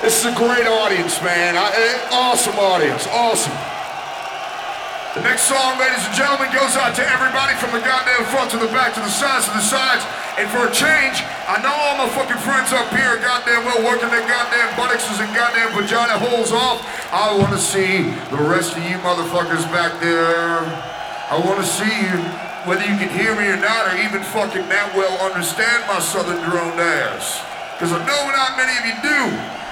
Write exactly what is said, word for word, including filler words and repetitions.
This is a great audience, man. I, eh, awesome audience, awesome. The next song, ladies and gentlemen, goes out to everybody from the goddamn front to the back to the sides to the sides. And for a change, I know all my fucking friends up here are goddamn well working their goddamn buttocks and goddamn vagina holes off. I want to see the rest of you motherfuckers back there. I want to see you, whether you can hear me or not, or even fucking that well understand my southern droned ass. Because I know not many of you do.